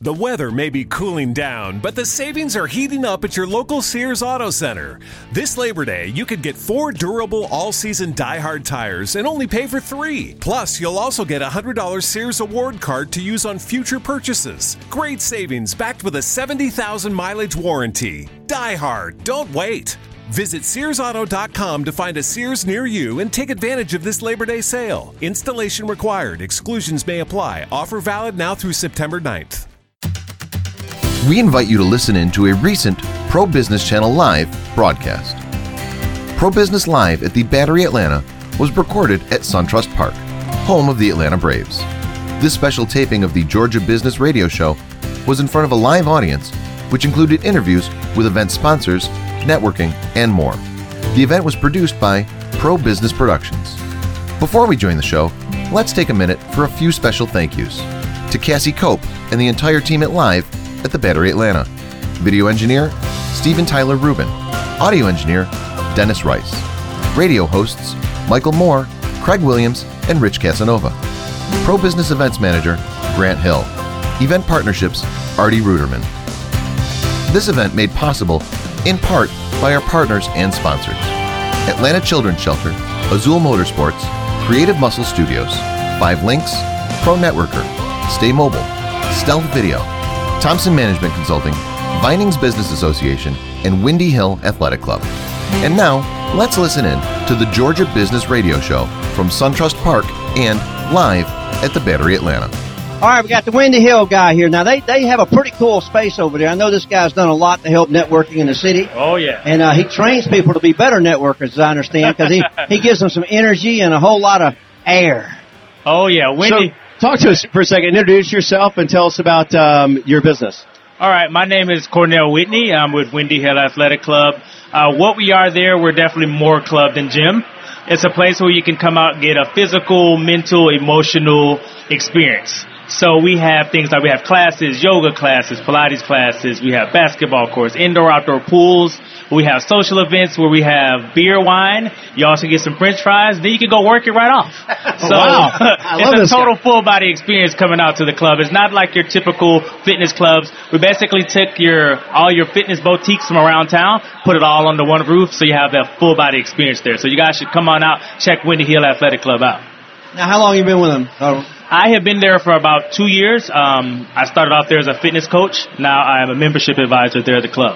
The weather may be cooling down, but the savings are heating up at your local Sears Auto Center. This Labor Day, you could get 4 durable all-season die-hard tires and only pay for 3. Plus, you'll also get a $100 Sears Award card to use on future purchases. Great savings backed with a 70,000 mileage warranty. Die hard, don't wait. Visit SearsAuto.com to find a Sears near you and take advantage of this Labor Day sale. Installation required. Exclusions may apply. Offer valid now through September 9th. We invite you to listen in to a recent Pro Business Channel Live broadcast. Pro Business Live at the Battery Atlanta was recorded at SunTrust Park, home of the Atlanta Braves. This special taping of the Georgia Business Radio Show was in front of a live audience, which included interviews with event sponsors, networking, and more. The event was produced by Pro Business Productions. Before we join the show, let's take a minute for a few special thank yous to Cassie Cope and the entire team at Live at the Battery Atlanta. Video engineer, Stephen Tyler Rubin. Audio engineer, Dennis Rice. Radio hosts, Michael Moore, Craig Williams, and Rich Casanova. Pro Business Events Manager, Grant Hill. Event Partnerships, Artie Ruderman. This event made possible, in part, by our partners and sponsors. Atlanta Children's Shelter, Azul Motorsports, Creative Muscle Studios, 5 Links, Pro Networker, Stay Mobile, Stealth Video, Thompson Management Consulting, Vinings Business Association, and Windy Hill Athletic Club. And now, let's listen in to the Georgia Business Radio Show from SunTrust Park and live at the Battery Atlanta. All right, we got the Windy Hill guy here. Now, they have a pretty cool space over there. I know this guy's done a lot to help networking in the city. Oh, yeah. And he trains people to be better networkers, as I understand, because he gives them some energy and a whole lot of air. Oh, yeah. Windy. So, talk to us for a second. Introduce yourself and tell us about your business. All right. My name is Cornell Whitney. I'm with Windy Hill Athletic Club. What we are there, we're definitely more club than gym. It's a place where you can come out and get a physical, mental, emotional experience. So we have things like we have classes, yoga classes, Pilates classes. We have basketball courts, indoor, outdoor pools. We have social events where we have beer, wine. You also get some French fries. Then you can go work it right off. So wow. I love it's a total full body experience coming out to the club. It's not like your typical fitness clubs. We basically took all your fitness boutiques from around town, put it all under one roof, so you have that full body experience there. So you guys should come on out, check Windy Hill Athletic Club out. Now, how long have you been with them? I have been there for about 2 years. I started off there as a fitness coach. Now I am a membership advisor there at the club.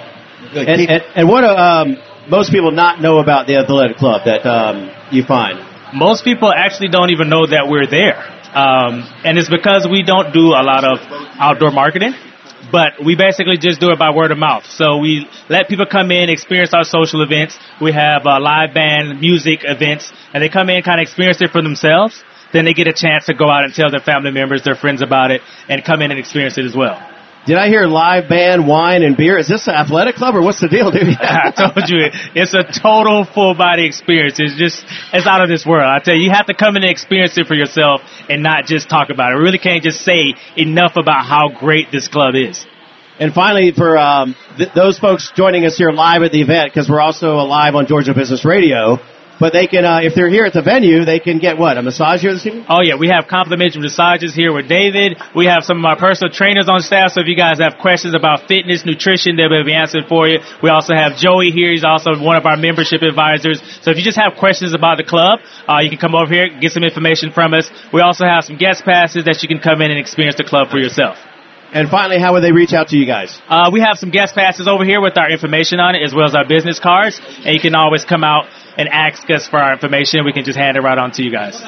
And what do most people not know about the athletic club that you find? Most people actually don't even know that we're there. And it's because we don't do a lot of outdoor marketing. But we basically just do it by word of mouth. So we let people come in, experience our social events. We have live band music events, and they come in and kind of experience it for themselves. Then they get a chance to go out and tell their family members, their friends about it, and come in and experience it as well. Did I hear live band, wine, and beer? Is this an athletic club, or what's the deal, dude? I told you, it's a total full-body experience. It's out of this world. I tell you, you have to come in and experience it for yourself and not just talk about it. We really can't just say enough about how great this club is. And finally, for those folks joining us here live at the event, because we're also live on Georgia Business Radio, but they can, if they're here at the venue, they can get what, a massage here this evening? Oh, yeah. We have complimentary massages here with David. We have some of our personal trainers on staff, so if you guys have questions about fitness, nutrition, they'll be answered for you. We also have Joey here. He's also one of our membership advisors. So if you just have questions about the club, you can come over here, get some information from us. We also have some guest passes that you can come in and experience the club for yourself. And finally, how would they reach out to you guys? We have some guest passes over here with our information on it, as well as our business cards. And you can always come out and ask us for our information. We can just hand it right on to you guys.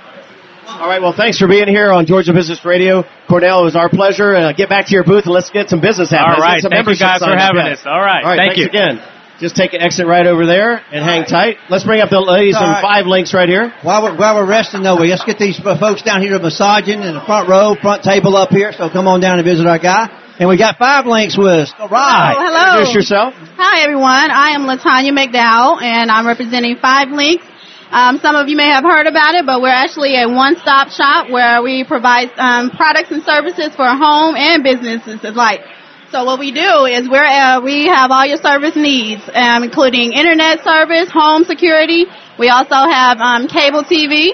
All right. Well, thanks for being here on Georgia Business Radio. Cornell, it was our pleasure. Get back to your booth and let's get some business happening. All right. Thank you guys for having us. All right. Thank you again. Just take an exit right over there and hang tight. Let's bring up the ladies from 5 Links right here. While we're resting, though, let's get these folks down here massaging in the front row, front table up here. So come on down and visit our guy. And we got 5 Links with us. All right. Hello. Introduce yourself. Hi, everyone. I am LaTanya McDowell, and I'm representing 5 Links. Some of you may have heard about it, but we're actually a one-stop shop where we provide products and services for home and businesses alike. So what we do is we have all your service needs, including internet service, home security. We also have cable TV.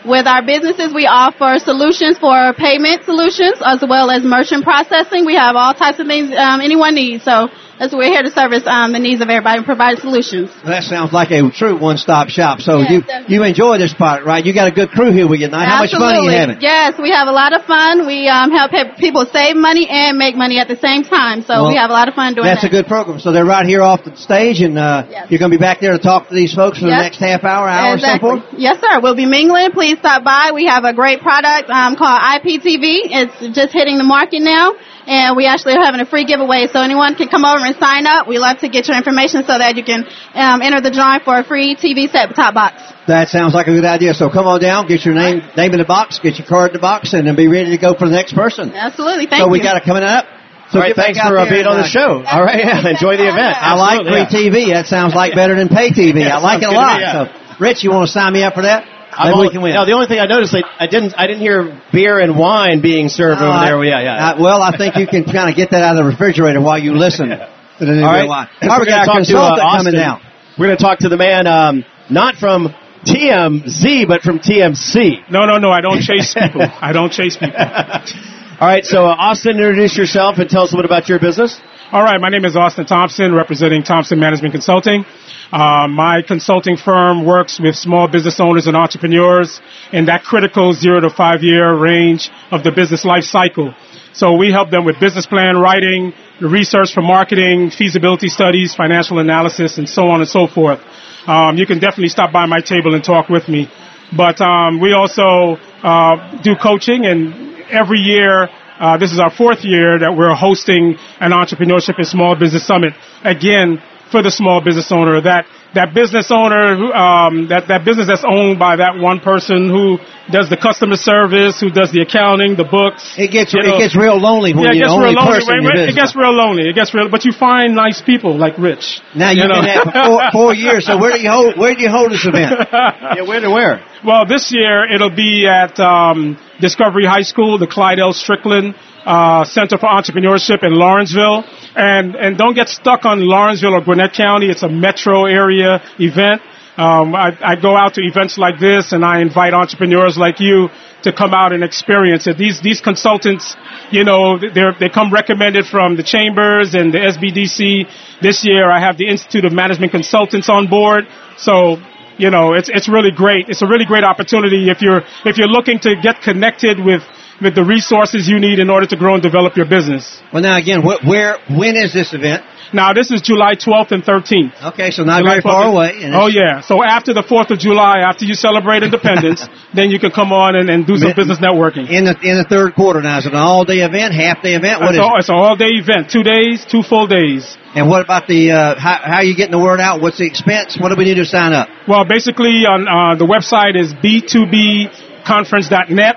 With our businesses, we offer solutions for payment solutions as well as merchant processing. We have all types of things anyone needs. So we're here to service the needs of everybody and provide solutions. That sounds like a true one-stop shop. So Yes, definitely. you enjoy this part, right? You got a good crew here with you tonight. How much fun are you having? Yes, we have a lot of fun. We help people save money and make money at the same time. So Well, we have a lot of fun doing That's that. a good program. So they're right here off the stage, and you're going to be back there to talk to these folks for the Yes. next half hour or so forth? Yes, sir. We'll be mingling. Please stop by. We have a great product called IPTV. It's just hitting the market now, and we actually are having a free giveaway. So anyone can come over and sign up. We love to get your information so that you can enter the drawing for a free TV set-top box. That sounds like a good idea. So come on down, get your name in the box, get your card in the box, and then be ready to go for the next person. Absolutely. Thank So you. we got it coming up. So All right, get back thanks out for there being on and, the show. All right, yeah, enjoy the event. I like Absolutely, free yeah. TV. That sounds like better than pay TV. Yeah, I like it sounds a good to lot. me, yeah. So, Rich, you want to sign me up for that? I'm Maybe we all- can win. No, the only thing I noticed, I didn't hear beer and wine being served over there. Yeah. Well, I think you can kind of get that out of the refrigerator while you listen to the new All right. wine. We're All right, we gonna got a talk to, consultant Austin. coming down. We're going to talk to the man, not from TMZ, but from TMC. No, I don't chase people. I don't chase people. All right, so Austin, introduce yourself and tell us a bit about your business. All right, my name is Austin Thompson, representing Thompson Management Consulting. My consulting firm works with small business owners and entrepreneurs in that critical 0 to 5 year range of the business life cycle. So we help them with business plan writing, research for marketing, feasibility studies, financial analysis, and so on and so forth. You can definitely stop by my table and talk with me. But we also do coaching, and every year, this is our 4th year that we're hosting an Entrepreneurship and Small Business Summit, again, for the small business owner, that business owner, that business that's owned by that one person who does the customer service, who does the accounting, the books. It gets real lonely when it you're gets the only real lonely. person in your It business. gets real lonely. It gets real, but you find nice people like Rich. Now you've been at for 4 years. So where do you hold this event? Yeah, where to where? Well, this year it'll be at Discovery High School, the Clyde L. Strickland Center for Entrepreneurship in Lawrenceville. And don't get stuck on Lawrenceville or Gwinnett County. It's a metro area event. I go out to events like this, and I invite entrepreneurs like you to come out and experience it. These consultants, they come recommended from the chambers and the SBDC. This year I have the Institute of Management Consultants on board. So, it's really great. It's a really great opportunity if you're looking to get connected with the resources you need in order to grow and develop your business. Well, now again, when is this event? Now, this is July 12th and 13th. Okay, so not July very far 12th. away. And Oh, yeah. So after the 4th of July, after you celebrate independence, then you can come on and do some business networking. in the third quarter now. Is it an all-day event, half-day event? What is it? It's an all-day event, 2 days, 2 full days. And what about the how are you getting the word out? What's the expense? What do we need to sign up? Well, basically, on the website is b2bconference.net.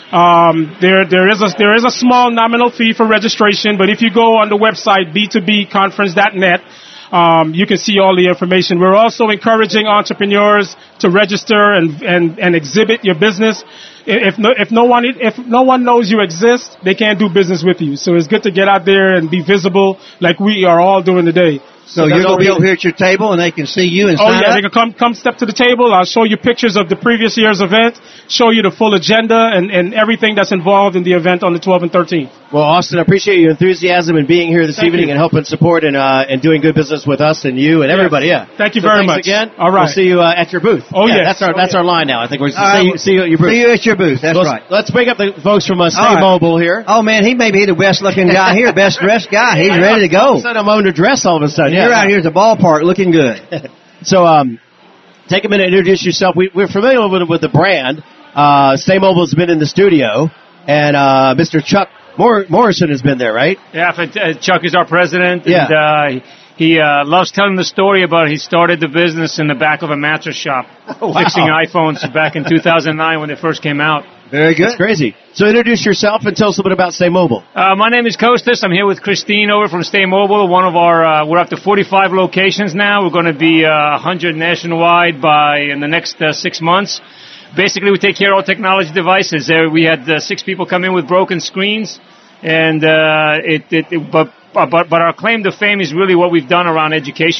There is a small nominal fee for registration, but if you go on the website b2bconference.net, you can see all the information. We're also encouraging entrepreneurs to register and exhibit your business. If no one knows you exist, they can't do business with you. So it's good to get out there and be visible, like we are all doing today. So you're going to be over here at your table, and they can see you and Oh, sign yeah, up? they can come step to the table. I'll show you pictures of the previous year's event, show you the full agenda and everything that's involved in the event on the 12th and 13th. Well, Austin, I appreciate your enthusiasm and being here this Thank evening you. and helping support and doing good business with us and you and everybody. Yeah. Thank you So very thanks much. again. All right. We'll see you at your booth. Oh, yes. That's our line now. I think we're All right, see you at your booth. See you at your booth. That's right. Let's bring up the folks from Stay All right. Mobile here. Oh, man, he may be the best-looking guy here, best-dressed guy. He's ready to All of go. a sudden, I'm underdressed all of a sudden. You're out here at the ballpark looking good. So, take a minute and introduce yourself. We're familiar with the brand. Stay Mobile's been in the studio, and Mr. Chuck Morrison has been there, right? Yeah, Chuck is our president, Yeah. and he loves telling the story about he started the business in the back of a mattress shop, fixing iPhones back in 2009 when they first came out. Very good. That's crazy. So introduce yourself and tell us a bit about Stay Mobile. My name is Kostas. I'm here with Christine over from Stay Mobile. One of our, we're up to 45 locations now. We're going to be 100 nationwide in the next 6 months. Basically, we take care of all technology devices. We had 6 people come in with broken screens, and but our claim to fame is really what we've done around education.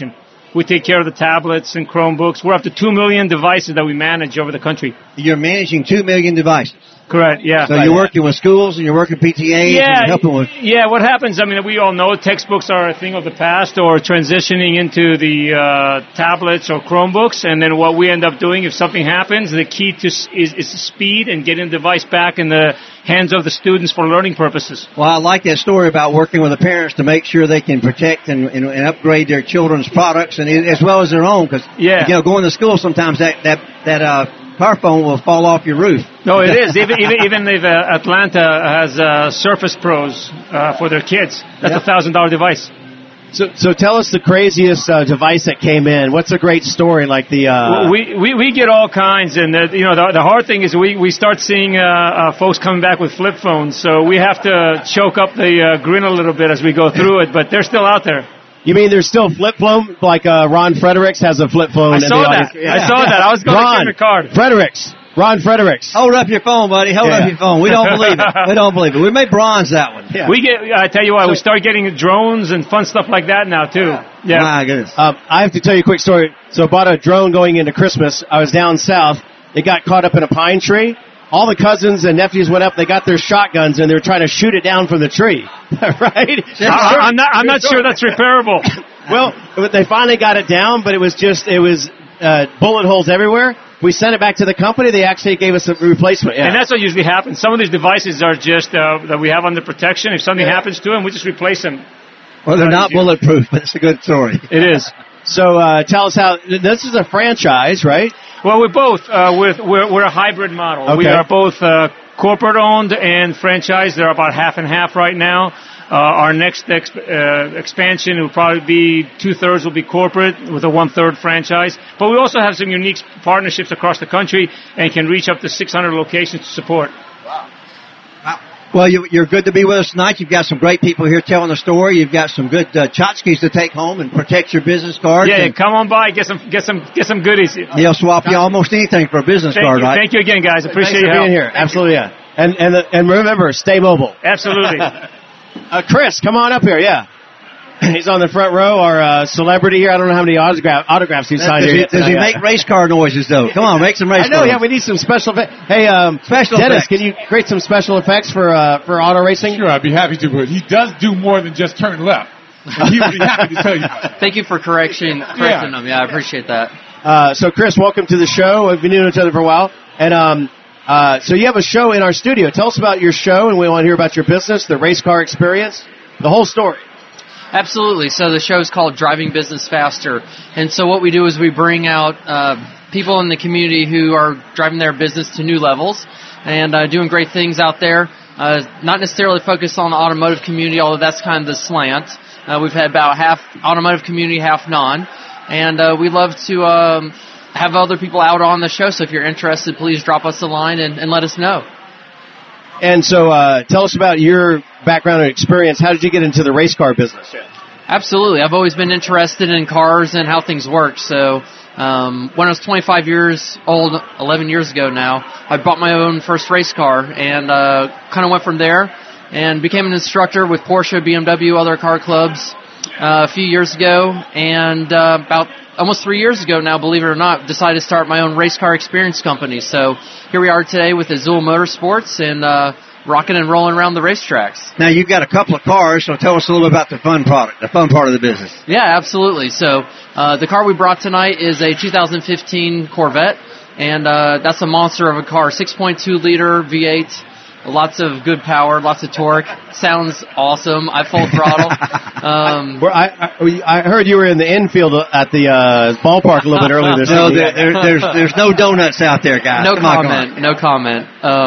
We take care of the tablets and Chromebooks. We're up to 2 million devices that we manage over the country. You're managing 2 million devices. Correct, yeah. So you're working with schools and you're working PTAs and you're helping with... Yeah, what happens, I mean, we all know textbooks are a thing of the past or transitioning into the tablets or Chromebooks, and then what we end up doing if something happens, the key is speed and getting the device back in the hands of the students for learning purposes. Well, I like that story about working with the parents to make sure they can protect and upgrade their children's products and as well as their own, because going to school sometimes that car phone will fall off your roof. No, it is. Even if Atlanta has Surface Pros for their kids, that's a $1,000 device. So tell us the craziest device that came in. What's a great story like the? We get all kinds, and the hard thing is we start seeing folks coming back with flip phones, so we have to choke up the grin a little bit as we go through it, but they're still out there. You mean there's still flip phone? Like Ron Fredericks has a flip phone. I saw that. Yeah. I saw that. I was going to give him a card. Ron Fredericks. Hold up your phone, buddy. Hold up your phone. We don't believe it. We may bronze that one. Yeah. I tell you what, we start getting drones and fun stuff like that now, too. Yeah. My goodness. I have to tell you a quick story. So I bought a drone going into Christmas. I was down south. It got caught up in a pine tree. All the cousins and nephews went up. They got their shotguns, and they were trying to shoot it down from the tree. Right? I'm not sure that's repairable. Well, they finally got it down, but it was bullet holes everywhere. We sent it back to the company. They actually gave us a replacement. Yeah. And that's what usually happens. Some of these devices are just that we have under protection. If something happens to them, we just replace them. Well, they're not bulletproof, but it's a good story. It is. So tell us how this is a franchise, right? Well, we're both. We're a hybrid model. Okay. We are both corporate-owned and franchise. They're about half and half right now. Our next expansion will probably be 2/3 will be corporate with a 1/3 franchise. But we also have some unique partnerships across the country and can reach up to 600 locations to support. Well, you're good to be with us tonight. You've got some great people here telling the story. You've got some good tchotchkes to take home and protect your business card. Yeah, come on by, get some goodies. They'll swap you almost anything for a business card, right? Thank you again, guys. Appreciate your help. Being here. Absolutely, yeah. And remember, stay mobile. Absolutely. Chris, come on up here. Yeah. He's on the front row, our celebrity here. I don't know how many autographs he's signed here. Does he make race car noises, though? Come on, make some race car noises. I know, yeah, we need some special effects. Hey, Dennis, can you create some special effects for auto racing? Sure, I'd be happy to, but he does do more than just turn left. And he would be happy to tell you about that. Thank you for correcting them. Yeah, I appreciate that. So, Chris, welcome to the show. We've been knowing each other for a while. And so you have a show in our studio. Tell us about your show, and we want to hear about your business, the race car experience, the whole story. Absolutely. So the show is called Driving Business Faster. And so what we do is we bring out people in the community who are driving their business to new levels and doing great things out there. Not necessarily focused on the automotive community, although that's kind of the slant. We've had about half automotive community, half non. And we love to have other people out on the show. So if you're interested, please drop us a line and let us know. And so tell us about your background and experience. How did you get into the race car business? Absolutely. I've always been interested in cars and how things work. So when I was 25 years old, 11 years ago now, I bought my own first race car and kind of went from there and became an instructor with Porsche, BMW, other car clubs a few years ago. And about almost 3 years ago now, believe it or not, decided to start my own race car experience company. So here we are today with Azul Motorsports and rocking and rolling around the racetracks. Now, you've got a couple of cars, so tell us a little bit about the fun part of the business. Yeah, absolutely. So the car we brought tonight is a 2015 Corvette, and that's a monster of a car, 6.2-liter V8. Lots of good power, lots of torque. Sounds awesome. I full throttle. I heard you were in the infield at the ballpark a little bit earlier this week. No, there's no donuts out there, guys. No comment.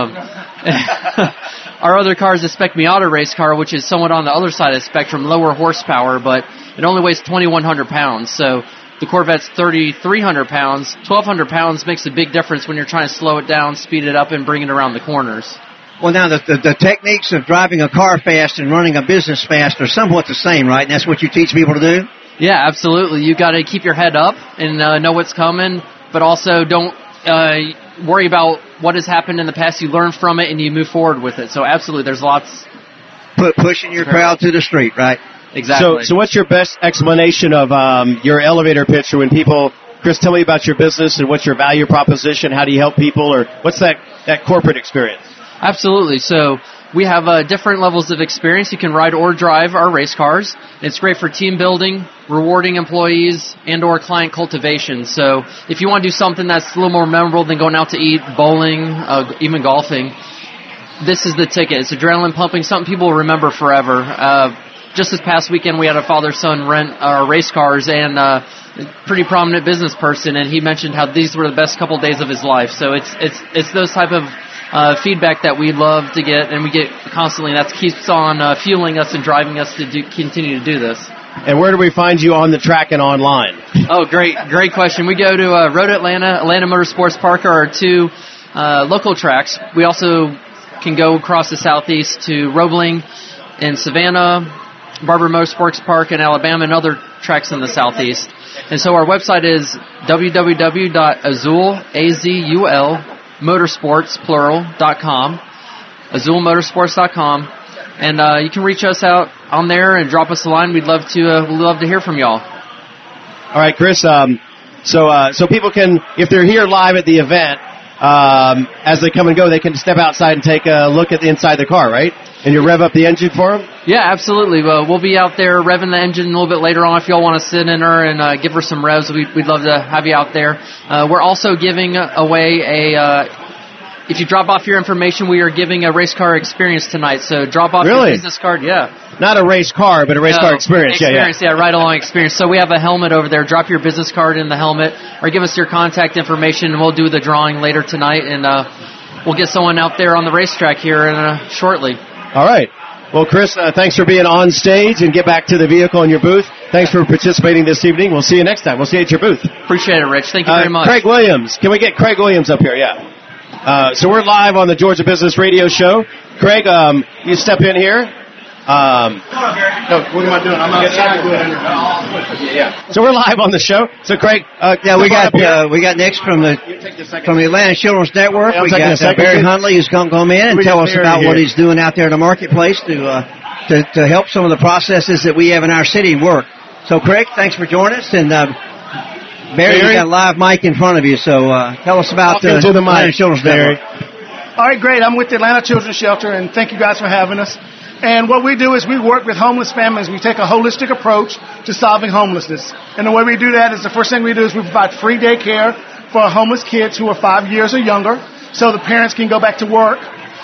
Our other car is a Spec Miata race car, which is somewhat on the other side of the spectrum, lower horsepower, but it only weighs 2,100 pounds. So the Corvette's 3,300 pounds. 1,200 pounds makes a big difference when you're trying to slow it down, speed it up, and bring it around the corners. Well, now, the techniques of driving a car fast and running a business fast are somewhat the same, right? And that's what you teach people to do? Yeah, absolutely. You got to keep your head up and know what's coming, but also don't worry about what has happened in the past. You learn from it and you move forward with it. So, absolutely, there's lots. Pushing your crowd to the street, right? Exactly. So what's your best explanation of your elevator pitch when people, Chris, tell me about your business and what's your value proposition? How do you help people, or what's that corporate experience? Absolutely. So we have different levels of experience. You can ride or drive our race cars. It's great for team building, rewarding employees, and or client cultivation. So if you want to do something that's a little more memorable than going out to eat, bowling, even golfing, this is the ticket. It's adrenaline pumping, something people will remember forever. Just this past weekend, we had a father-son rent our race cars, and a pretty prominent business person, and he mentioned how these were the best couple days of his life. So it's those type of feedback that we love to get, and we get constantly. That keeps on fueling us and driving us to continue to do this. And where do we find you on the track and online? Oh, great question. We go to Road Atlanta, Atlanta Motorsports Park are our two local tracks. We also can go across the southeast to Roebling in Savannah, Barber Motorsports Park in Alabama, and other tracks in the southeast. And so our website is www.azulmotorsports.com, azulmotorsports.com, and you can reach us out on there and drop us a line. We'd love to hear from y'all. All right, Chris. So people can, if they're here live at the event, as they come and go, they can step outside and take a look at the inside the car, right? And you rev up the engine for them? Yeah, absolutely. We'll be out there revving the engine a little bit later on. If y'all want to sit in her and give her some revs, we'd love to have you out there. We're also giving away if you drop off your information, we are giving a race car experience tonight. So drop off your business card. Yeah. Not a race car, but a race car experience. Yeah, ride-along experience. So we have a helmet over there. Drop your business card in the helmet, or give us your contact information, and we'll do the drawing later tonight, and we'll get someone out there on the racetrack here shortly. All right. Well, Chris, thanks for being on stage, and get back to the vehicle in your booth. Thanks for participating this evening. We'll see you next time. We'll see you at your booth. Appreciate it, Rich. Thank you very much. Craig Williams. Can we get Craig Williams up here? Yeah. So we're live on the Georgia Business Radio Show. Craig, you step in here. No, what am I doing? I'm outside to do it. Yeah. So we're live on the show. So Craig, we got next from the Atlanta Children's Network. We got Barry Hundley, who's going to come in and tell us about what he's doing out there in the marketplace to help some of the processes that we have in our city work. So Craig, thanks for joining us, and Barry, you got a live mic in front of you. So tell us about the Atlanta Children's Network. All right, great. I'm with the Atlanta Children's Shelter, and thank you guys for having us. And what we do is we work with homeless families. We take a holistic approach to solving homelessness. And the way we do that is the first thing we do is we provide free daycare for homeless kids who are 5 years or younger, so the parents can go back to work.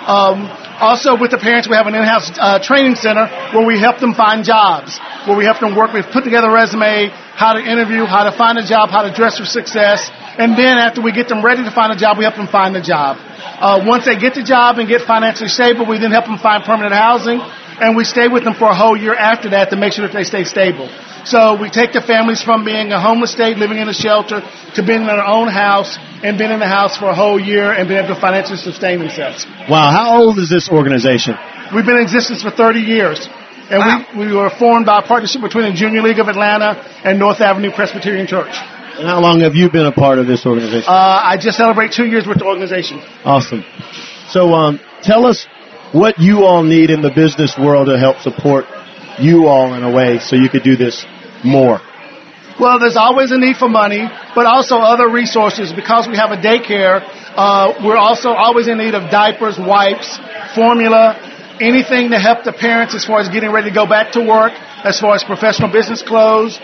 Also, with the parents, we have an in-house training center where we help them find jobs, where we help them work. We've put together a resume, how to interview, how to find a job, how to dress for success. And then after we get them ready to find a job, we help them find the job. Once they get the job and get financially stable, we then help them find permanent housing, and we stay with them for a whole year after that to make sure that they stay stable. So we take the families from being a homeless state, living in a shelter, to being in their own house and being in the house for a whole year and being able to financially sustain themselves. Wow. How old is this organization? We've been in existence for 30 years. And we were formed by a partnership between the Junior League of Atlanta and North Avenue Presbyterian Church. And how long have you been a part of this organization? I just celebrate 2 years with the organization. Awesome. So tell us what you all need in the business world to help support you all in a way so you could do this more. Well, there's always a need for money, but also other resources. Because we have a daycare, we're also always in need of diapers, wipes, formula, anything to help the parents as far as getting ready to go back to work, as far as professional business clothes,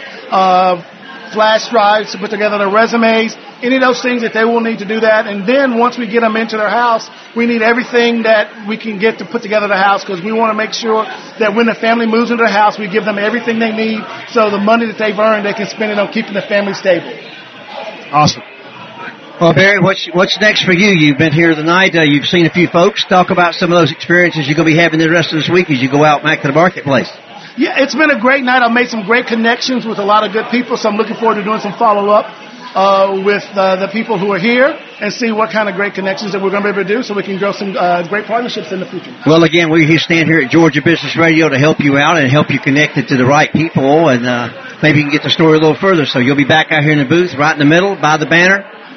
flash drives to put together their resumes, any of those things that they will need to do that. And then once we get them into their house, we need everything that we can get to put together the house, because we want to make sure that when the family moves into the house, we give them everything they need, so the money that they've earned, they can spend it on keeping the family stable. Awesome. Well, Barry, what's next for you? You've been here tonight. You've seen a few folks. Talk about some of those experiences you're going to be having the rest of this week as you go out back to the marketplace. Yeah, it's been a great night. I've made some great connections with a lot of good people, so I'm looking forward to doing some follow-up with the people who are here and see what kind of great connections that we're going to be able to do so we can grow some great partnerships in the future. Well, again, we stand here at Georgia Business Radio to help you out and help you connect it to the right people, and maybe you can get the story a little further. So you'll be back out here in the booth right in the middle by the banner.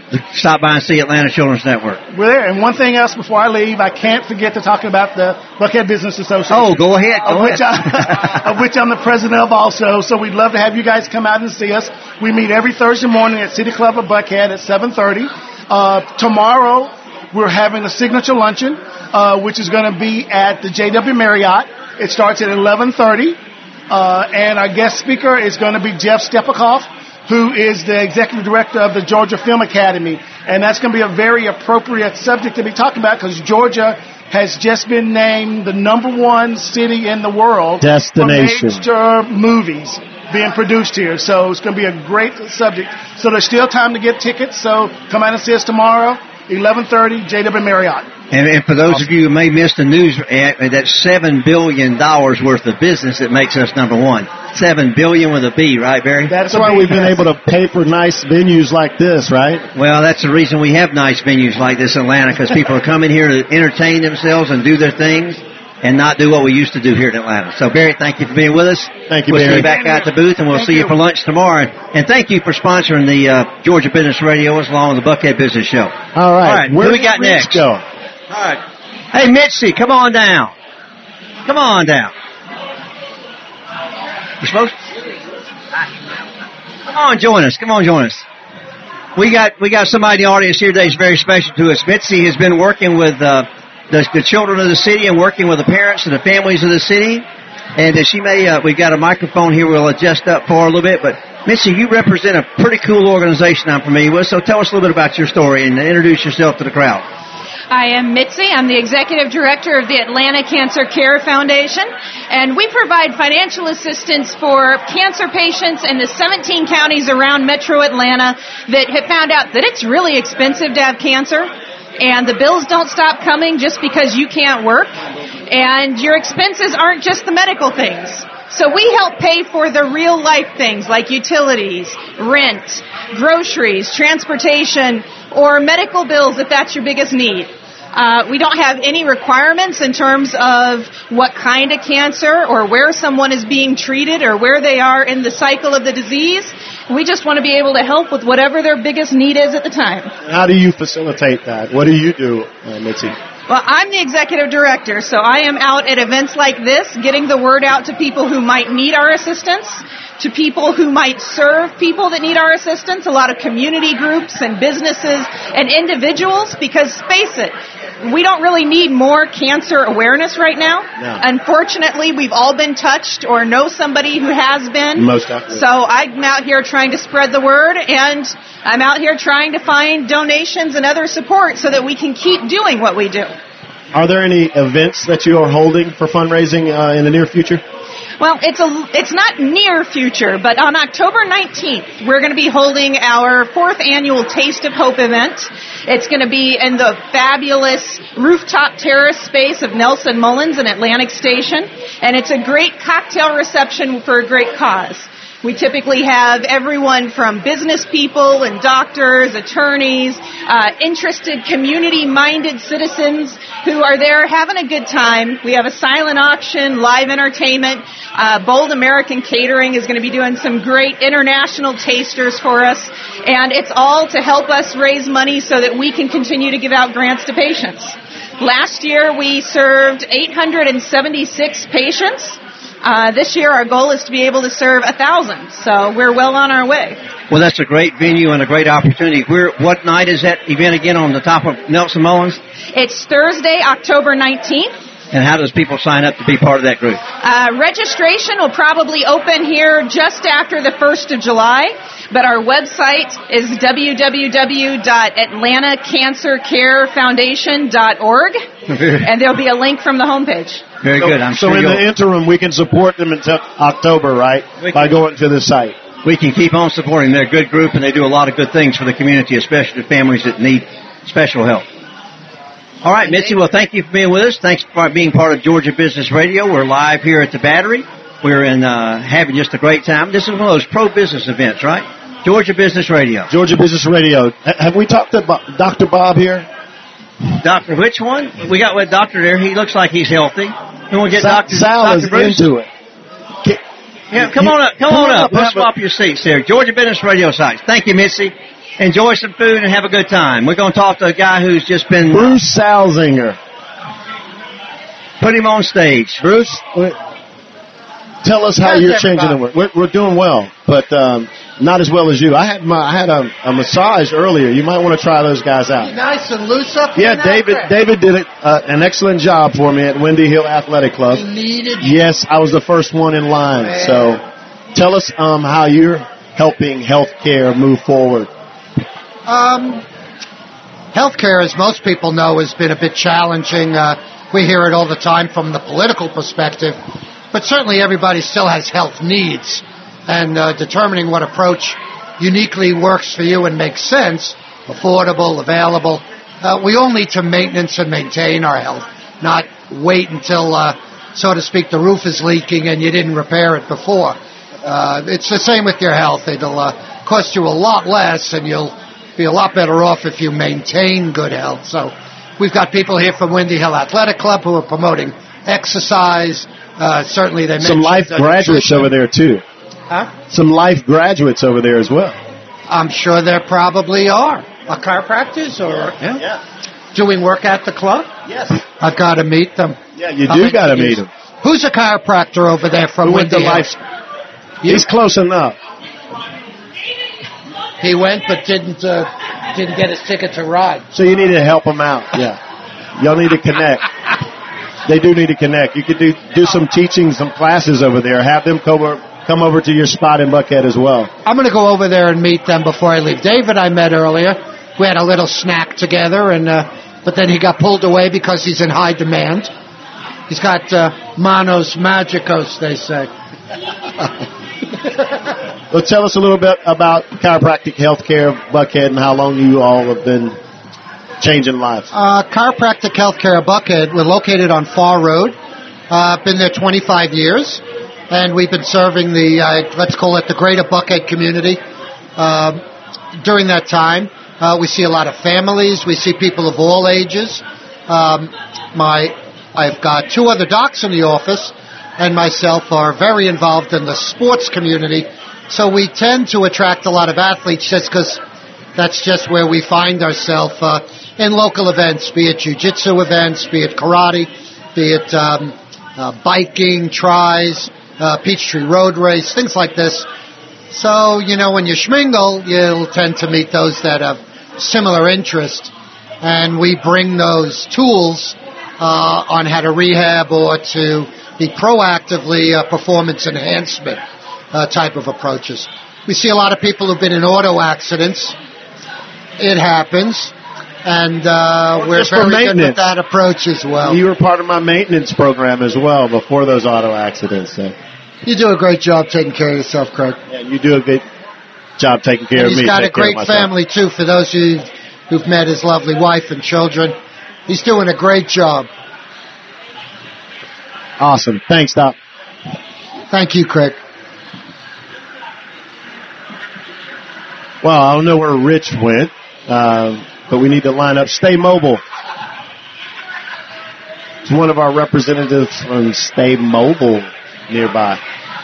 stop by and see Atlanta Children's Network. We're there. And one thing else before I leave, I can't forget to talk about the Buckhead Business Association. Oh, go ahead. Of which I'm the president of also. So we'd love to have you guys come out and see us. We meet every Thursday morning at City Club of Buckhead at 7:30. Tomorrow, we're having a signature luncheon, which is going to be at the JW Marriott. It starts at 11:30. And our guest speaker is going to be Jeff Stepakoff, who is the executive director of the Georgia Film Academy. And that's going to be a very appropriate subject to be talking about because Georgia has just been named the #1 city in the world destination for major movies being produced here. So it's going to be a great subject. So there's still time to get tickets. So come out and see us tomorrow, 11:30, JW Marriott. And for those of you who may miss the news, that's $7 billion worth of business that makes us #1. $7 billion with a B, right, Barry? That's why we've been able to pay for nice venues like this, right? Well, that's the reason we have nice venues like this in Atlanta, because people are coming here to entertain themselves and do their things and not do what we used to do here in Atlanta. So, Barry, thank you for being with us. Thank you, Barry. We'll see you back out at the booth, and we'll see you for lunch tomorrow. And thank you for sponsoring the Georgia Business Radio as long as the Buckhead Business Show. All right. Who we got next? Go? All right. Hey, Mitzi, come on down. Come on down. You supposed to? Come on, join us. Come on, join us. We got somebody in the audience here today who's very special to us. Mitzi has been working with the children of the city and working with the parents and the families of the city. And she may, we've got a microphone here we'll adjust up for a little bit. But, Mitzi, you represent a pretty cool organization I'm familiar with. So tell us a little bit about your story and introduce yourself to the crowd. I am Mitzi. I'm the Executive Director of the Atlanta Cancer Care Foundation, and we provide financial assistance for cancer patients in the 17 counties around Metro Atlanta that have found out that it's really expensive to have cancer, and the bills don't stop coming just because you can't work, and your expenses aren't just the medical things. So we help pay for the real life things like utilities, rent, groceries, transportation, or medical bills if that's your biggest need. We don't have any requirements in terms of what kind of cancer or where someone is being treated or where they are in the cycle of the disease. We just want to be able to help with whatever their biggest need is at the time. How do you facilitate that? What do you do, Mitzi? Well, I'm the executive director, so I am out at events like this, getting the word out to people who might need our assistance, to people who might serve people that need our assistance, a lot of community groups and businesses and individuals, because face it, we don't really need more cancer awareness right now. No. Unfortunately, we've all been touched or know somebody who has been. Most definitely. So I'm out here trying to spread the word, and I'm out here trying to find donations and other support so that we can keep doing what we do. Are there any events that you are holding for fundraising in the near future? Well, it's not near future, but on October 19th, we're going to be holding our 4th annual Taste of Hope event. It's going to be in the fabulous rooftop terrace space of Nelson Mullins in Atlantic Station, and it's a great cocktail reception for a great cause. We typically have everyone from business people and doctors, attorneys, interested community-minded citizens who are there having a good time. We have a silent auction, live entertainment. Bold American Catering is going to be doing some great international tasters for us. And it's all to help us raise money so that we can continue to give out grants to patients. Last year, we served 876 patients. This year, our goal is to be able to serve 1,000, so we're well on our way. Well, that's a great venue and a great opportunity. What night is that event again on the top of Nelson Mullins? It's Thursday, October 19th. And how does people sign up to be part of that group? Registration will probably open here just after the 1st of July, but our website is www.atlantacancercarefoundation.org, and there'll be a link from the homepage. Very good. So in the interim, we can support them until October, right, by going to the site. We can keep on supporting them. They're a good group, and they do a lot of good things for the community, especially families that need special help. All right, Mitzi, well, thank you for being with us. Thanks for being part of Georgia Business Radio. We're live here at the Battery. We're having just a great time. This is one of those pro-business events, right? Georgia Business Radio. Georgia Business Radio. Have we talked to Dr. Bob here? Doctor, which one? We got with Doctor there. He looks like he's healthy. Then we'll get Dr. Sal is Bruce. into it. Yeah, come on up. Come on up. Let's swap your seats there. Georgia Business Radio sites. Thank you, Mitzi. enjoy some food and have a good time. We're going to talk to a guy who's just been... Bruce Salzinger. Put him on stage. Bruce, tell us how you're changing the work. We're doing well, but not as well as you. I had a massage earlier. You might want to try those guys out. Nice and loose up. Yeah, David did an excellent job for me at Windy Hill Athletic Club. Yes, I was the first one in line. Man. So tell us how you're helping healthcare move forward. Healthcare, as most people know, has been a bit challenging. We hear it all the time from the political perspective, but certainly everybody still has health needs, and determining what approach uniquely works for you and makes sense, affordable, available. We all need to maintenance and maintain our health, not wait until, so to speak, the roof is leaking and you didn't repair it before. It's the same with your health. It'll cost you a lot less, and you'll be a lot better off if you maintain good health. So we've got people here from Windy Hill Athletic Club who are promoting exercise. Certainly they mentioned some life graduates over there, too. Huh? Some life graduates over there as well. I'm sure there probably are. A chiropractors or doing work at the club? Yes. I've got to meet them. Yeah, you do got to meet them. Who's a chiropractor over there from Windy Hill? He's close enough. He went but didn't get his ticket to ride. So you need to help him out. Yeah. Y'all need to connect. They do need to connect. You could do some teaching, some classes over there. Have them come over to your spot in Buckhead as well. I'm going to go over there and meet them before I leave. David I met earlier. We had a little snack together, and but then he got pulled away because he's in high demand. He's got manos magicos, they say. Well, tell us a little bit about chiropractic healthcare, Buckhead, and how long you all have been changing lives. Chiropractic healthcare, Buckhead. We're located on Far Road. Been there 25 years, and we've been serving the, let's call it the greater Buckhead community. During that time, we see a lot of families. We see people of all ages. I've got two other docs in the office, and myself are very involved in the sports community. So we tend to attract a lot of athletes just because that's just where we find ourselves in local events, be it jiu-jitsu events, be it karate, be it biking, tries, Peachtree Road Race, things like this. So, when you schmingle, you'll tend to meet those that have similar interest. And we bring those tools on how to rehab or to be proactively performance enhancement type of approaches. We see a lot of people who've been in auto accidents. It happens. And we're very good with that approach as well. You were part of my maintenance program as well before those auto accidents. So. You do a great job taking care of yourself, Craig. Yeah, you do a good job taking care of me. He's got a great family, too, for those who've met his lovely wife and children. He's doing a great job. Awesome. Thanks, Doc. Thank you, Craig. Well, I don't know where Rich went, but we need to line up. Stay Mobile. It's one of our representatives from Stay Mobile nearby.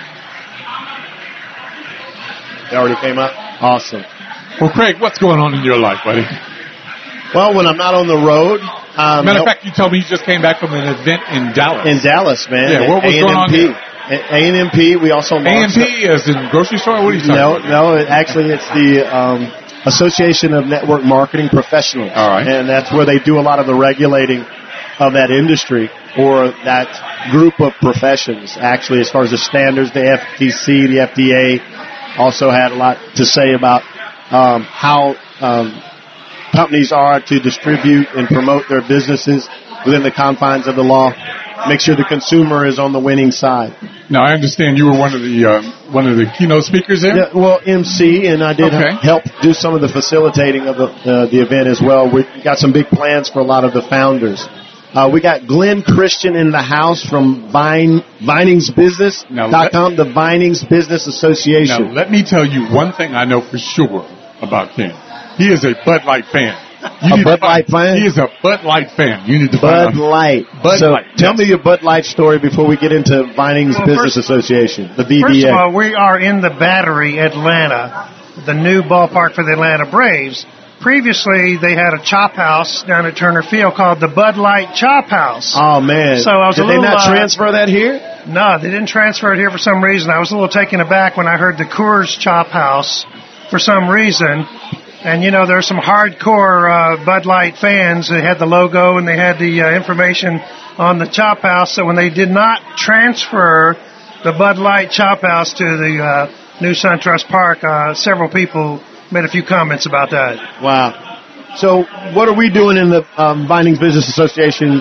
They already came up? Awesome. Well, Craig, what's going on in your life, buddy? Well, when I'm not on the road... Matter of fact, you told me you just came back from an event in Dallas. In Dallas, man. Yeah, what was going on there? A&MP, we also launched... A&P as in grocery store? What are you talking about? No, actually it's the Association of Network Marketing Professionals. All right. And that's where they do a lot of the regulating of that industry or that group of professions. Actually, as far as the standards, the FTC, the FDA also had a lot to say about how companies are to distribute and promote their businesses within the confines of the law. Make sure the consumer is on the winning side. Now, I understand you were one of the keynote speakers there? Yeah, well, MC, and I did help do some of the facilitating of the event as well. We got some big plans for a lot of the founders. We got Glenn Christian in the house from ViningsBusiness.com, the Vinings Business Association. Now, let me tell you one thing I know for sure about Ken. He is a Bud Light fan. A Bud Light fan? He is a Bud Light fan. You need to Bud Light. Bud Light. Tell me your Bud Light story before we get into Vinings Business Association, the BBA. First of all, we are in the Battery, Atlanta, the new ballpark for the Atlanta Braves. Previously, they had a chop house down at Turner Field called the Bud Light Chop House. Oh, man. So I was Did they not transfer that here? No, they didn't transfer it here for some reason. I was a little taken aback when I heard the Coors Chop House for some reason. And, you know, there are some hardcore Bud Light fans. They had the logo and they had the information on the Chop House. So when they did not transfer the Bud Light Chop House to the new SunTrust Park, several people made a few comments about that. Wow. So what are we doing in the Vinings Business Association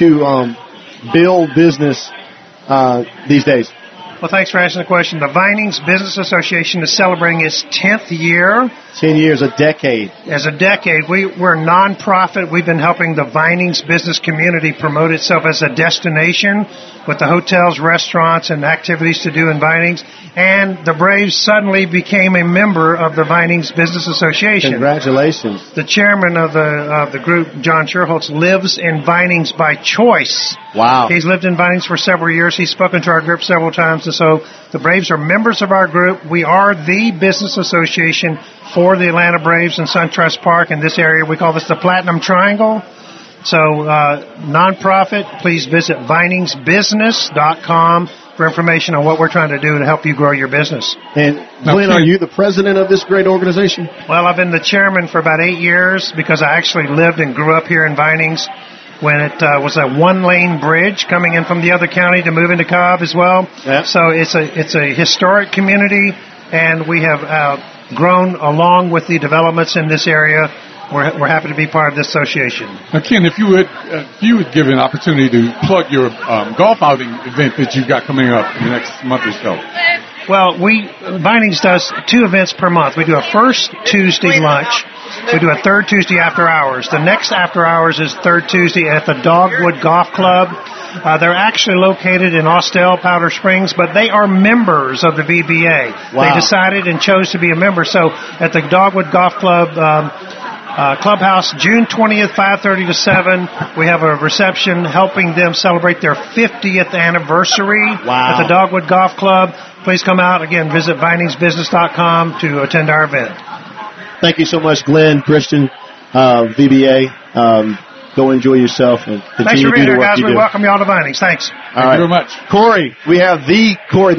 to build business these days? Well, thanks for asking the question. The Vinings Business Association is celebrating its 10th year. 10 years, a decade. As a decade. We're a nonprofit. We've been helping the Vinings business community promote itself as a destination with the hotels, restaurants, and activities to do in Vinings. And the Braves suddenly became a member of the Vinings Business Association. Congratulations. The chairman of the group, John Sherholtz, lives in Vinings by choice. Wow. He's lived in Vinings for several years. He's spoken to our group several times. And so the Braves are members of our group. We are the business association for the Atlanta Braves and SunTrust Park in this area. We call this the Platinum Triangle. So nonprofit, please visit ViningsBusiness.com for information on what we're trying to do to help you grow your business. And Glenn, are you the president of this great organization? Well, I've been the chairman for about 8 years because I actually lived and grew up here in Vinings when it was a one-lane bridge coming in from the other county to move into Cobb as well. Yeah. So it's a historic community, and we have grown along with the developments in this area. We're happy to be part of this association. Now, Ken, if you would give an opportunity to plug your golf outing event that you've got coming up in the next month or so. Well, Vinings does 2 events per month. We do a first Tuesday lunch. We do a third Tuesday after hours. The next after hours is third Tuesday at the Dogwood Golf Club. They're actually located in Austell, Powder Springs, but they are members of the VBA. Wow. They decided and chose to be a member. So at the Dogwood Golf Club Clubhouse, June 20th, 5:30 to 7, we have a reception helping them celebrate their 50th anniversary at the Dogwood Golf Club. Please come out. Again, visit ViningsBusiness.com to attend our event. Thank you so much, Glenn, Christian, VBA. Go enjoy yourself and continue Thanks for to being do the here, work guys. you We do. welcome you all to Vinings. Thanks. All right. Thank you very much. Corey, we have the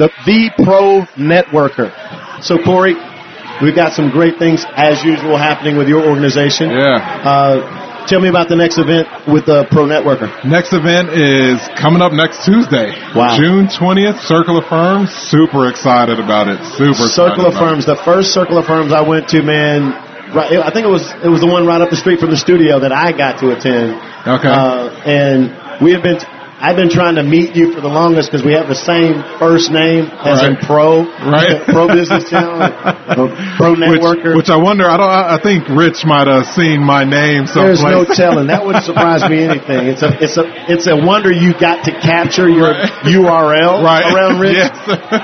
Pro Networker. So, Corey, we've got some great things, as usual, happening with your organization. Yeah. Tell me about the next event with the Pro Networker. Next event is coming up next Tuesday. Wow. June 20th, Circle of Firms. Super excited about it. Circle of Firms. The first Circle of Firms I went to, man, right, I think it was the one right up the street from the studio that I got to attend. Okay. And I've been trying to meet you for the longest because we have the same first name as in Pro. Right. Pro Business Channel. Pro Networker. Which I wonder, I think Rich might have seen my name someplace. There's no telling. That wouldn't surprise me anything. It's a wonder you got to capture your URL around Rich. Yes.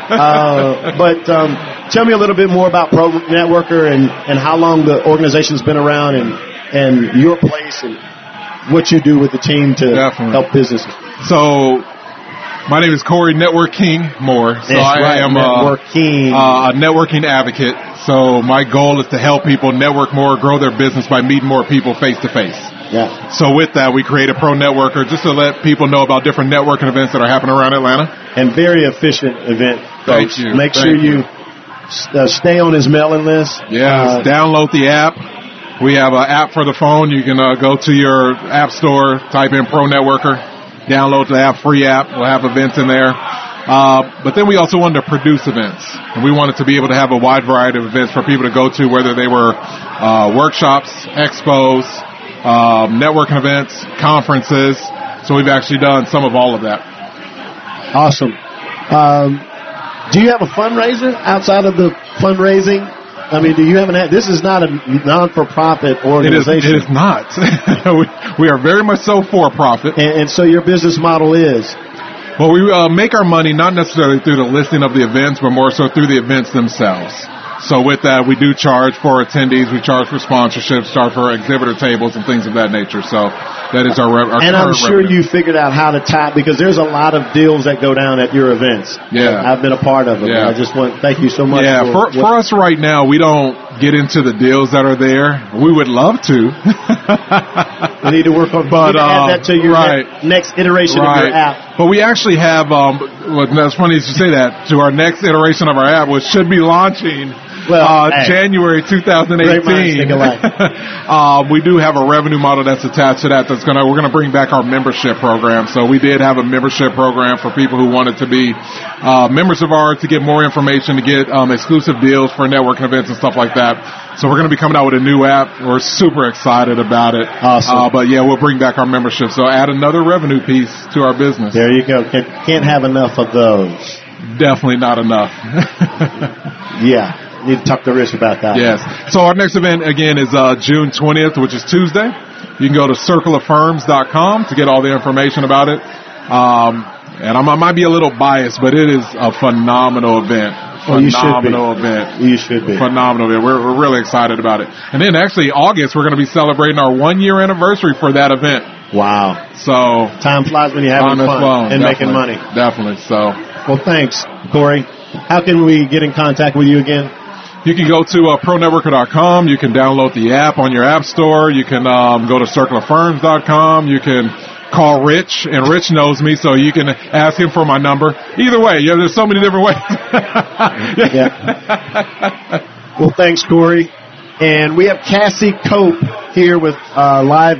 But tell me a little bit more about Pro Networker and how long the organization's been around and your place and what you do with the team to help businesses. So, my name is Corey Network King Moore. So I am a networking advocate. So my goal is to help people network more, grow their business by meeting more people face to face. Yeah. So with that, we created Pro Networker just to let people know about different networking events that are happening around Atlanta. And very efficient event. Thank you. Make sure you stay on his mailing list. Yeah. Download the app. We have an app for the phone. You can go to your app store, type in Pro Networker, download the app, free app. We'll have events in there. But then we also wanted to produce events. And we wanted to be able to have a wide variety of events for people to go to, whether they were workshops, expos, networking events, conferences. So we've actually done some of all of that. Awesome. Do you have a fundraiser outside of the fundraising? I mean, do you have this is not a non-for-profit organization. It is not. we are very much so for-profit. And so your business model is? Well, we make our money not necessarily through the listing of the events, but more so through the events themselves. So with that, we do charge for attendees. We charge for sponsorships, charge for exhibitor tables and things of that nature. So that is our and I'm sure you figured out how to tap, because there's a lot of deals that go down at your events. Yeah. I've been a part of it. Yeah. I just want to thank you so much. Yeah, for us right now, we don't get into the deals that are there. We would love to. We need to work on, but add that to your next iteration of your app. But we actually have, well, that's funny you should say that, to our next iteration of our app, which should be launching January 2018. We do have a revenue model that's attached to that. We're gonna bring back our membership program. So we did have a membership program for people who wanted to be members of ours, to get more information, to get exclusive deals for networking events and stuff like that. So we're going to be coming out with a new app. We're super excited about it. Awesome. But yeah, we'll bring back our membership. So add another revenue piece to our business. There you go. Can't have enough of those. Definitely not enough. Yeah. Need to talk to Rich about that. Yes. So our next event, again, is June 20th, which is Tuesday. You can go to circleoffirms.com to get all the information about it. And I might be a little biased, but it is a phenomenal event. Phenomenal event. You should be. Phenomenal event. We're really excited about it. And then actually August, we're going to be celebrating our 1-year anniversary for that event. Wow. So time flies when you're having fun and making money. Definitely. So. Well, thanks, Corey. How can we get in contact with you again? You can go to pronetworker.com. You can download the app on your app store. You can go to circleoffirms.com. You can call Rich, and Rich knows me, so you can ask him for my number. Either way, there's so many different ways. Yeah. Well, thanks, Corey. And we have Cassie Cope here with live,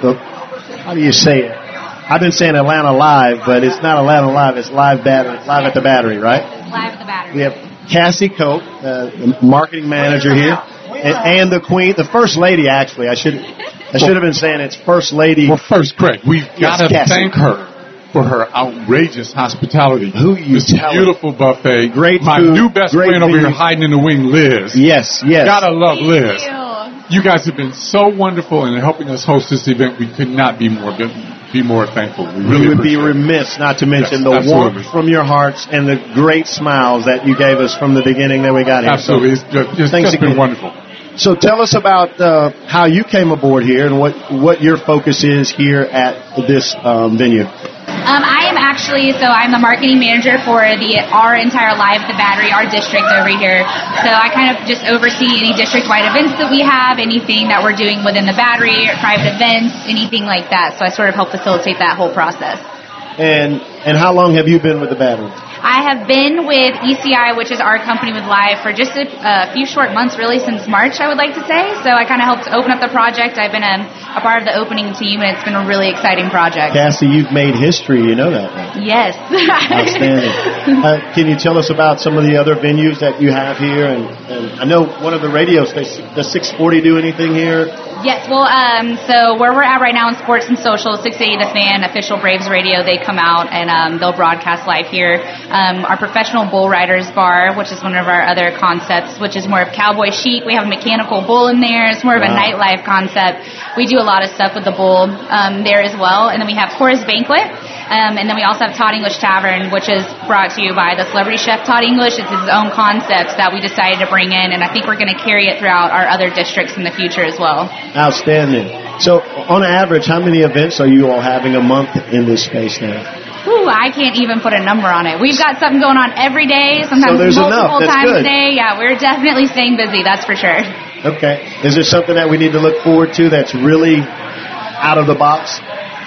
how do you say it? I've been saying Atlanta Live, but it's not Atlanta Live, it's Live Battery, Live at the Battery, right? Live at the Battery. We have Cassie Cope, the marketing manager here, and the queen, the first lady, actually. I should have been saying it's first lady. Well, first, Craig, we've got to thank her for her outrageous hospitality. This beautiful buffet. Great My food, new best friend over here hiding in the wing, Liz. Yes. Gotta love Liz. You guys have been so wonderful in helping us host this event. We could not be more thankful. We would be remiss not to mention the warmth from your hearts and the great smiles that you gave us from the beginning that we got here. Absolutely. So, it's just been wonderful. So tell us about how you came aboard here and what your focus is here at this venue. I am I'm the marketing manager for our entire Live at the Battery, our district over here. So I kind of just oversee any district-wide events that we have, anything that we're doing within the Battery, private events, anything like that. So I sort of help facilitate that whole process. And how long have you been with the Battery? I have been with ECI, which is our company with Live, for just a few short months, really, since March, I would like to say. So I kind of helped open up the project. I've been a part of the opening team, and it's been a really exciting project. Cassie, you've made history. You know that, right? Yes. Outstanding. Can you tell us about some of the other venues that you have here? And I know one of the radio stations, does 640 do anything here? Yes, well, so where we're at right now in Sports and Social, 680 The Fan, official Braves radio, they come out and they'll broadcast live here. Our Professional Bull Riders Bar, which is one of our other concepts, which is more of cowboy chic. We have a mechanical bull in there. It's more of a nightlife concept. We do a lot of stuff with the bull there as well. And then we have Cora's Banquet. And then we also have Todd English Tavern, which is brought to you by the celebrity chef Todd English. It's his own concept that we decided to bring in, and I think we're going to carry it throughout our other districts in the future as well. Outstanding. So, on average, how many events are you all having a month in this space now? Ooh, I can't even put a number on it. We've got something going on every day, sometimes multiple times a day. Yeah, we're definitely staying busy, that's for sure. Okay. Is there something that we need to look forward to that's really out of the box?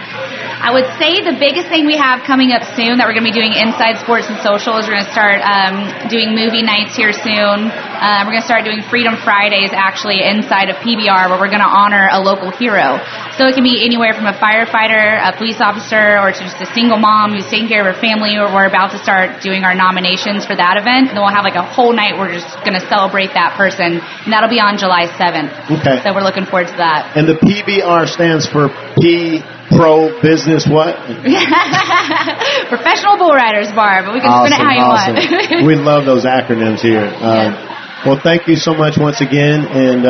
I would say the biggest thing we have coming up soon that we're going to be doing inside Sports and Social is we're going to start doing movie nights here soon. We're going to start doing Freedom Fridays actually inside of PBR, where we're going to honor a local hero. So it can be anywhere from a firefighter, a police officer, or to just a single mom who's taking care of her family, or we're about to start doing our nominations for that event. And then we'll have like a whole night we're just going to celebrate that person, and that'll be on July 7th. Okay. So we're looking forward to that. And the PBR stands for Pro Business what? Professional Bull Riders Bar, but we can spin it how you want. We love those acronyms here. Well, thank you so much once again, and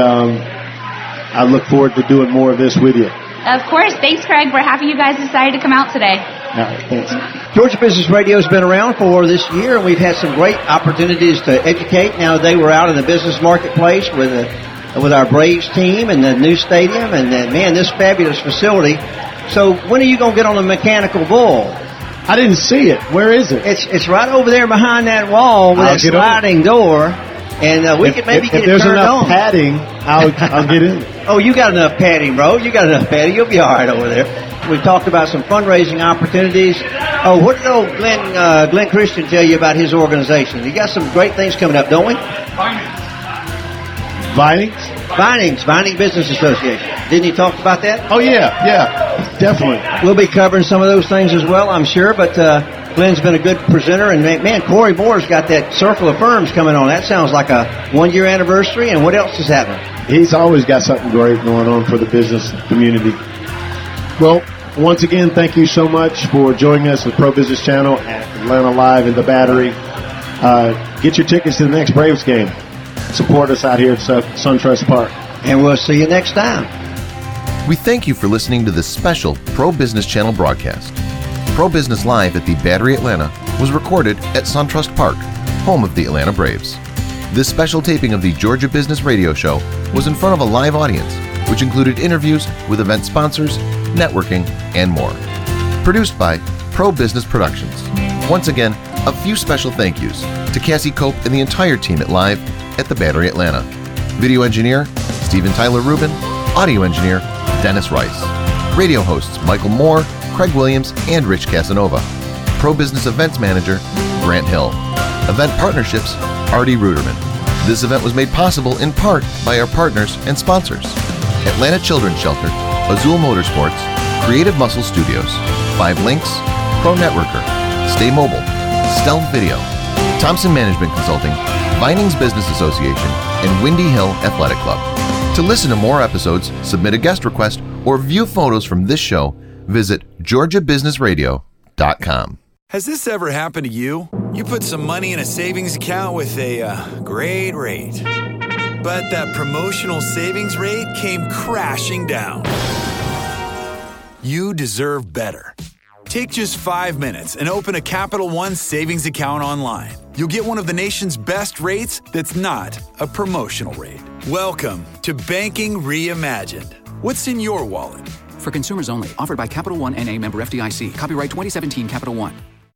I look forward to doing more of this with you. Of course. Thanks, Craig. We're happy you guys decided to come out today. All right, thanks. Georgia Business Radio has been around for this year, and we've had some great opportunities to educate. Now, they were out in the business marketplace with our Braves team and the new stadium, and man, this fabulous facility. So when are you going to get on the mechanical bull? I didn't see it. Where is it? It's right over there behind that wall with that sliding door, and we could maybe get it turned on. If there's enough padding, I'll get in. Oh, you got enough padding, bro. You got enough padding. You'll be all right over there. We talked about some fundraising opportunities. Oh, what did old Glenn Christian tell you about his organization? He got some great things coming up, don't we? Vining Business Association. Didn't he talk about that? Oh, yeah, definitely. We'll be covering some of those things as well, I'm sure, but Glenn's been a good presenter, and man, Corey Moore's got that Circle of Firms coming on. That sounds like a 1-year anniversary, and what else is happening? He's always got something great going on for the business community. Well, once again, thank you so much for joining us at Pro Business Channel at Atlanta Live in the Battery. Get your tickets to the next Braves game. Support us out here at SunTrust Park. And we'll see you next time. We thank you for listening to this special Pro Business Channel broadcast. Pro Business Live at the Battery Atlanta was recorded at SunTrust Park, home of the Atlanta Braves. This special taping of the Georgia Business Radio Show was in front of a live audience, which included interviews with event sponsors, networking, and more. Produced by Pro Business Productions. Once again, a few special thank yous to Cassie Cope and the entire team at Live at the Battery Atlanta. Video engineer, Stephen Tyler Rubin. Audio engineer, Dennis Rice. Radio hosts, Michael Moore, Craig Williams, and Rich Casanova. Pro Business Events Manager, Grant Hill. Event Partnerships, Artie Ruderman. This event was made possible in part by our partners and sponsors. Atlanta Children's Shelter, Azul Motorsports, Creative Muscle Studios, 5 Links, Pro Networker, Stay Mobile, Stealth Video, Thompson Management Consulting, Vinings Business Association, and Windy Hill Athletic Club. To listen to more episodes, submit a guest request, or view photos from this show, visit GeorgiaBusinessRadio.com. Has this ever happened to you? You put some money in a savings account with a great rate, but that promotional savings rate came crashing down. You deserve better. Take just 5 minutes and open a Capital One savings account online. You'll get one of the nation's best rates that's not a promotional rate. Welcome to Banking Reimagined. What's in your wallet? For consumers only. Offered by Capital One N.A. member FDIC. Copyright 2017 Capital One.